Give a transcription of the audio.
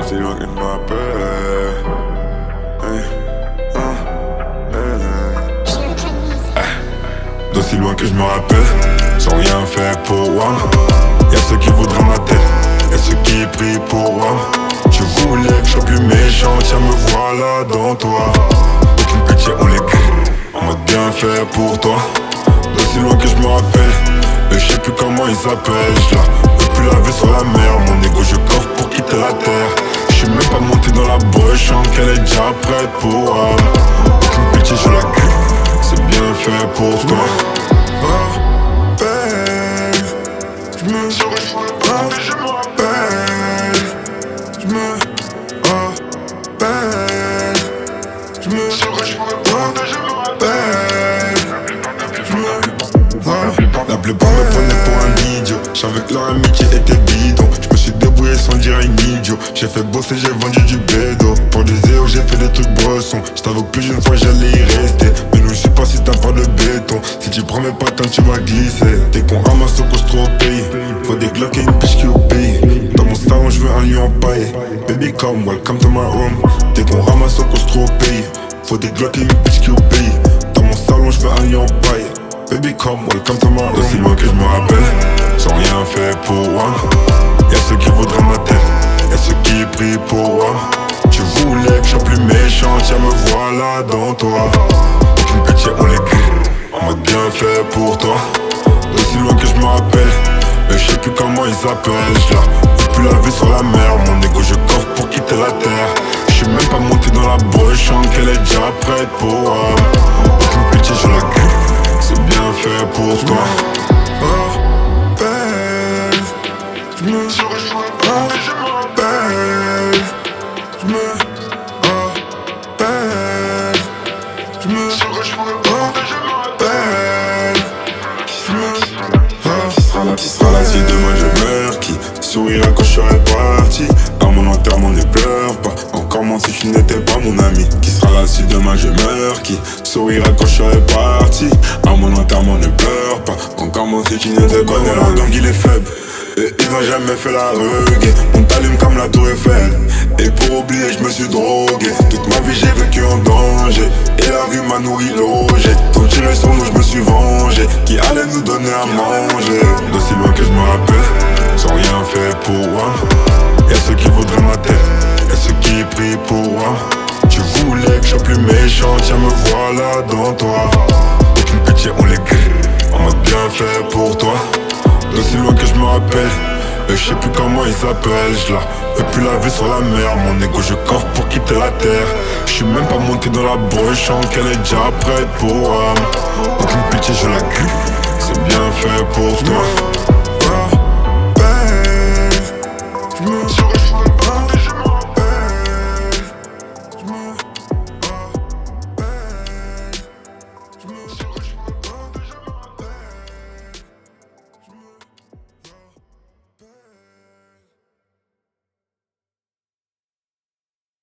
D'aussi loin que je me rappelle. D'aussi loin que je me rappelle, sans rien faire pour WAM. Y'a ceux qui voudraient ma tête, et ceux qui prient pour WAM. Tu voulais que je sois plus méchant, tiens me voilà dans toi. Aucune pitié, on les crie, en mode bien fait pour toi. D'aussi loin que je me rappelle, et je sais plus comment ils s'appellent. J'la veux plus laver sur la mer, mon ego je coffre pour quitter la terre. J'suis même pas monté dans la boîte, j'sens qu'elle est déjà prête pour WAM. Aucune pitié, je la crie, c'est bien fait pour toi. Je me rappelle, je me rappelle, je me rappelle, je me rappelle. La plupart me prenaient pour un idiot, j'avais que leur amitié était bidon. Je me suis débrouillé sans dire un idiot. J'ai fait bosser, j'ai vendu du bédo. Pour des EO j'ai fait des trucs brossons. J't'avoue que plus d'une fois j'allais y rester, mais nous je sais pas si t'as pas de béton. Si tu prends mes patins tu vas glisser. Dès qu'on ramasse au cause trop au pays, faut des glocks et une biche qui au pays. Dans mon salon je veux un lion empaillé. Baby come, welcome to my room. Dès qu'on ramasse au cause trop au pays, faut des glocks et une biche qui au pays. Dans mon salon je veux un lion empaillé. Baby come, welcome to my room. D'aussi loin que je me rappelle, sans rien fait pour WAM. Y'a ceux qui voudraient ma tête, y'a ceux qui prient pour WAM. Tu voulais que je sois plus méchant, tiens me voilà dans toi. Aucune pitié, on les crie, en mode bien fait pour toi. D'aussi loin que je me rappelle, mais je sais plus comment ils s'appellent. J'la veux plus laver sur la mer, mon ego je coffre pour quitter la terre. J'suis même pas monté dans la boîte, j'sens qu'elle est déjà prête pour WAM. Aucune pitié, je la crie, c'est bien fait pour toi. Je me rappelle, je me rappelle, je me rappelle, je me rappelle. Qui sera là si demain je meurs? Qui sourira quand je serai parti? À mon enterrement ne pleure pas, encore moins si tu n'étais pas mon ami. Qui sera là si demain je meurs? Qui sourira quand je serai parti? À mon enterrement ne pleure pas, encore moins si tu n'étais pas mon ami. Donc il est faible, et il n'a jamais fait la reggae. On t'allume comme la tour Eiffel, et pour oublier je me suis drogué. Toute ma vie j'ai vécu en danger, et la rue m'a nourri logé. Quand tiré sur nous je me suis vengé, qui allait nous donner à manger. D'aussi loin que je me rappelle, sans rien fait pour WAM. Y'a ceux qui voudraient ma tête, y'a ceux qui prient pour WAM. Tu voulais que je sois plus méchant, tiens me voilà dans toi. Aucune pitié, on les crie, en mode bien fait pour toi. D'aussi loin que je me rappelle, et je sais plus comment ils s'appellent. J'la veux plus laver sur la mer, mon ego je coffre pour quitter la terre. J'suis même pas monté dans la broche, j'sens qu'elle est déjà prête pour WAM. Aucune pitié, je la crie, c'est bien fait pour toi.